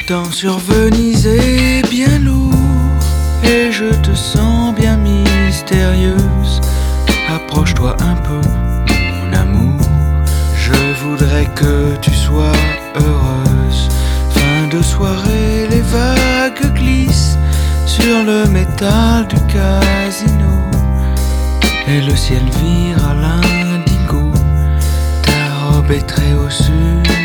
temps sur Venise est bien lourd et je te sens bien mystérieuse. Approche-toi un peu, mon amour. Je voudrais que tu sois heureuse. Fin de soirée, les vagues glissent sur le métal du casino et le ciel vire à l'indigo. Ta robe est très au sud